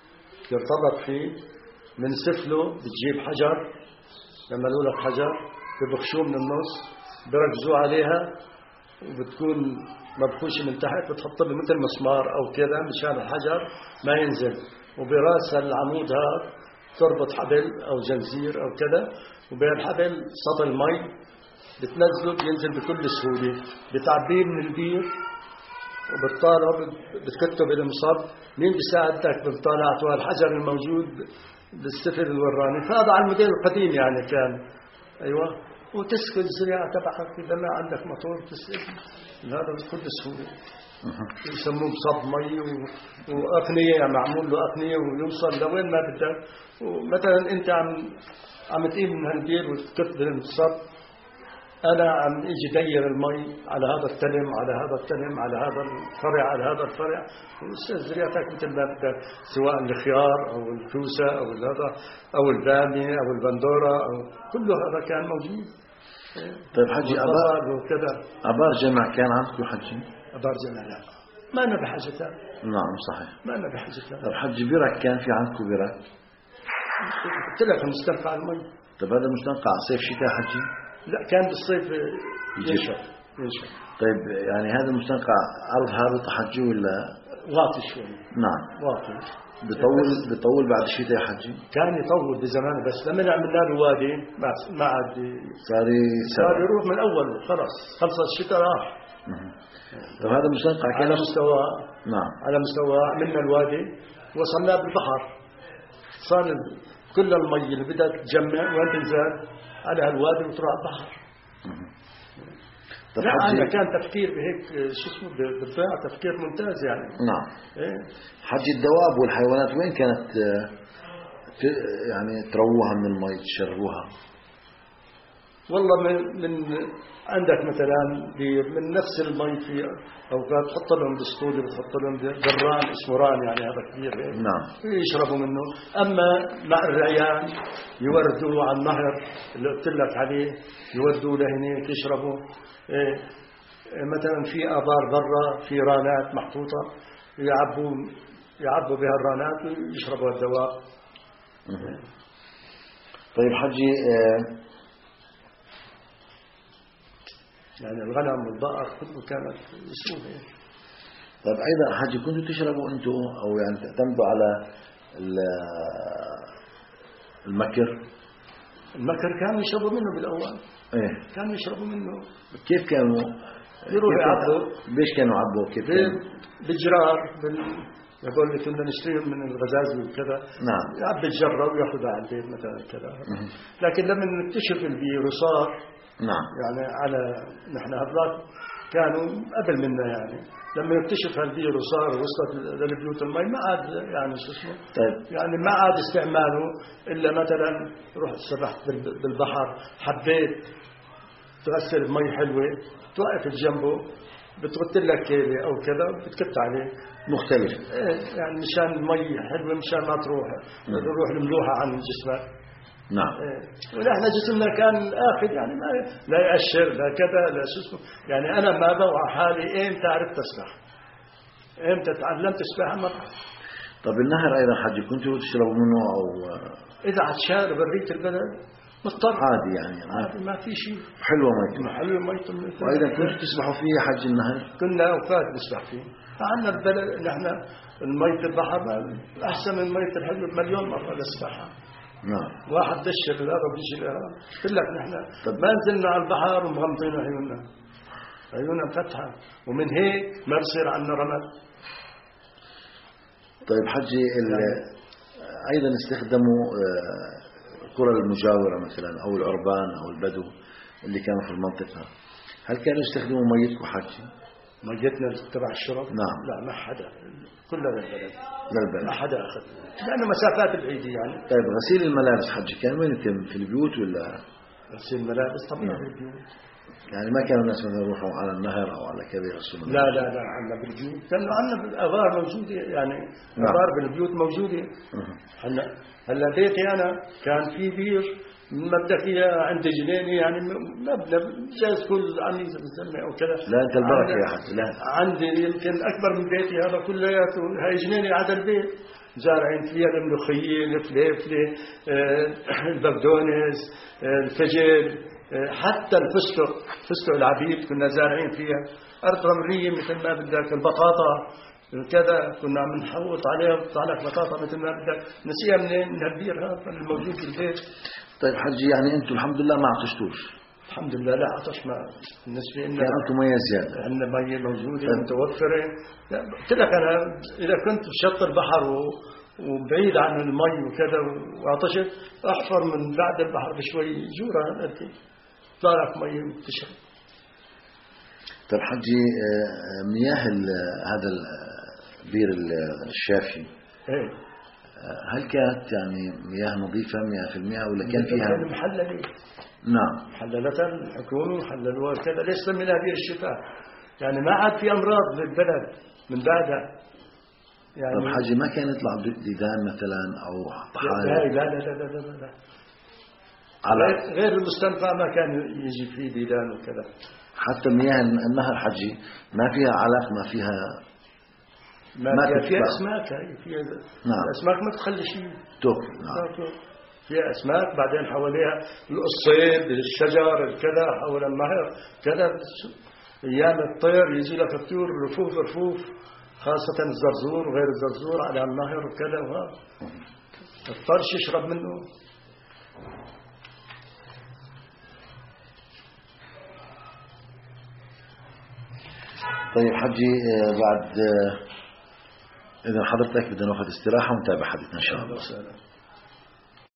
[SPEAKER 2] يرتبط فيه، من سفله بتجيب حجر، يعملوا لك حجر ببخشوه من النص بركزوه عليها وبتكون مبخوشة من تحت، بتحط له مثل مسمار أو كذا مشان الحجر ما ينزل، وبراس العمود هذا تربط حبل أو جنزير أو كذا، وبين الحبل سطل المي بتنزله بينزل بكل سهولة، بتعبيه من البير وبتطالعه بتكتب بالمصب. مين بيساعدك بمطالعته؟ الحجر الموجود بالسفل الوراني، فهذا على الموديل القديم يعني كان. أيوة، وتسقي الزريعة تبعك إذا ما عندك موتور تسقي هذا بكل سهولة. يسموه بصب مي وأقنية، يعني معمول له أقنية ويوصل لوين ما بدك. ومثلا أنت عم عم تقيم من هالبير وتكت بالمصب، أنا عم إيجي دير المي على هذا التلم على هذا التلم على هذا الفرع على هذا الفرع، وزريعتك مثل ما بدك، سواء الخيار أو الكوسة أو هذا أو البامية أو البندورة أو كل هذا كان موجود.
[SPEAKER 1] طيب حجي أبار
[SPEAKER 2] وكذا.
[SPEAKER 1] أبار جمع كان عندكم حجي؟
[SPEAKER 2] أبار جمع لا، ما أنا بحاجتها.
[SPEAKER 1] نعم صحيح،
[SPEAKER 2] ما أنا بحاجتها.
[SPEAKER 1] طيب حجي برك كان في عندكم برك؟
[SPEAKER 2] قلت لك مستنقع المي.
[SPEAKER 1] طيب هذا مستنقع صيف شتاء حجي؟
[SPEAKER 2] لا كان بالصيف ينشف ينشف.
[SPEAKER 1] طيب يعني هذا المستنقع أرض هابطة حجي ولا
[SPEAKER 2] واطي شوي؟
[SPEAKER 1] نعم
[SPEAKER 2] واطي.
[SPEAKER 1] بيطول بيطول بعد الشتاء يا حجي؟
[SPEAKER 2] كان يطول بزمان، بس لما عملنا له وادي ما ما عاد
[SPEAKER 1] صار
[SPEAKER 2] صار يروح من اول، خلص خلص الشتاء راح.
[SPEAKER 1] طيب هذا المستنقع كان
[SPEAKER 2] على مستوى
[SPEAKER 1] نعم
[SPEAKER 2] على مستوى عملنا الوادي وصلنا بالبحر، صار كل المي اللي بدها تجمع وين تنزل على هالوادي وتروح على البحر. لا عندنا كان تفكير بهيك شو اسمه بالضياع، تفكير ممتاز يعني.
[SPEAKER 1] نعم.
[SPEAKER 2] إيه؟
[SPEAKER 1] حجي الدواب والحيوانات وين كانت يعني ترووها من المي تشربوها؟
[SPEAKER 2] والله من, من عندك مثلا من نفس المي في اوقات تحط لهم دستوري، بتحط لهم دران اسمه ران يعني هذا كبير إيه؟
[SPEAKER 1] نعم
[SPEAKER 2] يشربوا منه. اما مع الرعيان يوردوا على النهر اللي قلت لك عليه، يودوا لهنيك يشربوا. إيه؟ مثلا في ابار برا في رانات محطوطه يعبوا يعبوا بها الرانات ويشربوا الدواء.
[SPEAKER 1] طيب حجي آه
[SPEAKER 2] يعني الغنم والبقر كله كانت يسوها.
[SPEAKER 1] طيب ايضا حجي كنتوا تشربوا انتم او يعني تعتمدوا على المكر؟
[SPEAKER 2] المكر كانوا يشربوا منه بالاول.
[SPEAKER 1] ايه
[SPEAKER 2] كانوا يشربوا منه.
[SPEAKER 1] كيف كانوا
[SPEAKER 2] يروحوا يعبوا؟
[SPEAKER 1] ليش كانوا يعبوا؟ كيف كانوا؟
[SPEAKER 2] بالجرار بال يقول لي كنا نشتريهم من الغزازي وكذا.
[SPEAKER 1] نعم.
[SPEAKER 2] يعبي الجرة وياخذها على البيت مثلا كذا. لكن لما نكتشف البير وصار
[SPEAKER 1] نعم
[SPEAKER 2] يعني على نحن هذلاك كانوا قبل منا يعني، لما يكتشف هالبير وصار وصلت للبيوت المي ما عاد يعني شو اسمه
[SPEAKER 1] طيب.
[SPEAKER 2] يعني ما عاد استعماله الا مثلا رحت سبحت بالبحر، حبيت تغسل بمي حلوه توقف جنبه بتغط لك كيله او كذا بتكت عليه
[SPEAKER 1] مختلف
[SPEAKER 2] يعني مشان المي حلوه مشان ما تروح تروح الملوحه عن جسمك.
[SPEAKER 1] نعم.
[SPEAKER 2] ونحن جسمنا كان آخذ يعني ما لا يأشر لا كذا لا شو اسمه. يعني أنا ما بوعى حالي إمتى عرفت أسبح، إمتى تعلمت السباحة مرة.
[SPEAKER 1] طب النهر أيضا حجي كنتوا تشربوا منه أو
[SPEAKER 2] إذا عطشان بريت البلد مضطر
[SPEAKER 1] عادي يعني
[SPEAKER 2] عادي ما في شيء،
[SPEAKER 1] حلوة ميته
[SPEAKER 2] حلوة ميته.
[SPEAKER 1] وأيضا كنتوا تسبحوا فيه حج النهر؟
[SPEAKER 2] كنا أوقات نسبح فيه. عندنا البلد نحن المية البحر أحسن من مية الحلو بمليون مرة للسباحة.
[SPEAKER 1] نعم.
[SPEAKER 2] واحد دش بالأرض بيجي الأرض قل لك نحن ما نزلنا على البحر ومغمضين عيوننا، عيوننا مفتحة، ومن هيك ما بصير عندنا رمل.
[SPEAKER 1] طيب حجي يعني أيضا استخدموا القرى المجاورة مثلا أو العربان أو البدو اللي كانوا في المنطقة، هل كانوا يستخدموا ميتكم حجي؟
[SPEAKER 2] ميتنا تبع الشرب؟
[SPEAKER 1] نعم.
[SPEAKER 2] لا ما حدا، كلنا للبلد.
[SPEAKER 1] للبلد.
[SPEAKER 2] ما حدا أخذ لأنه مسافات بعيدة يعني.
[SPEAKER 1] طيب غسيل الملابس حجي كان وين يتم، في البيوت ولا؟
[SPEAKER 2] غسيل الملابس طبيعي في البيوت.
[SPEAKER 1] يعني ما كانوا الناس مثلا يروحوا على النهر أو على كذا يغسلوا؟
[SPEAKER 2] لا لا لا عندنا بالبيوت، لأنه عندنا الآبار موجودة يعني.
[SPEAKER 1] نعم.
[SPEAKER 2] آبار بالبيوت موجودة. هلا هلا بيتي أنا كان في بير مبدأ فيها عند جنيني يعني مبنى جاز كل عميز بالزلمة أو كذا.
[SPEAKER 1] لا أنت البركة يا حجي. لا
[SPEAKER 2] عندي يمكن أكبر من بيتي هذا كلياته، هاي جنيني على البيت زارعين فيها الملوخية الفليفلة البقدونس الفجل حتى الفستق، فستق العبيد كنا زارعين فيها. أرض رملية مثل ما بدك، البطاطا كذا كنا عم نحوط عليها وتطلع لك بطاطا مثل ما بدك. نسيها منين؟ من البير هذا الموجود في البيت.
[SPEAKER 1] طيب حجي يعني أنتم الحمد لله ما عطشتوش؟
[SPEAKER 2] الحمد لله لا عطش. ما بالنسبة لنا
[SPEAKER 1] كان عندكم مياه زيادة؟
[SPEAKER 2] عندنا مياه موجودة متوفرة. قلت لك أنا إذا كنت بشط البحر و وبعيد عن المي وكذا وعطشت أحفر من بعد البحر بشوي جورة أنت طلع لك مي تشرب.
[SPEAKER 1] طيب حجي مياه هذا البير الشافي
[SPEAKER 2] ايه
[SPEAKER 1] هل كانت يعني مياه نظيفة مئة في المئة ولا كان فيها
[SPEAKER 2] محللة؟
[SPEAKER 1] نعم
[SPEAKER 2] محللة الحكومة وحللوها كذا. ليس من بير الشفاء يعني ما عاد في أمراض بالبلد من بعدها يعني.
[SPEAKER 1] طب حجي ما كان يطلع ديدان مثلا أو طحالب؟
[SPEAKER 2] لا لا لا لا لا, لا, لا.
[SPEAKER 1] على
[SPEAKER 2] غير المستنقع ما كان يجي فيه ديدان وكذا.
[SPEAKER 1] حتى مياه النهر حجي ما فيها علق ما فيها
[SPEAKER 2] ما, ما فيها, فيها أسماك. هي فيها
[SPEAKER 1] نعم.
[SPEAKER 2] أسماك ما تخلي شيء
[SPEAKER 1] توكل. نعم.
[SPEAKER 2] فيها أسماك بعدين حواليها الصيد الشجر الكذا حول النهر كذا. أيام الطير يجي لك الطيور رفوف رفوف خاصة الزرزور وغير الزرزور على النهر وكذا وهذا الطرش يشرب منه.
[SPEAKER 1] طيب حجي بعد إذا حضرتك بدنا ناخذ استراحة ونتابع حديثنا إن شاء الله.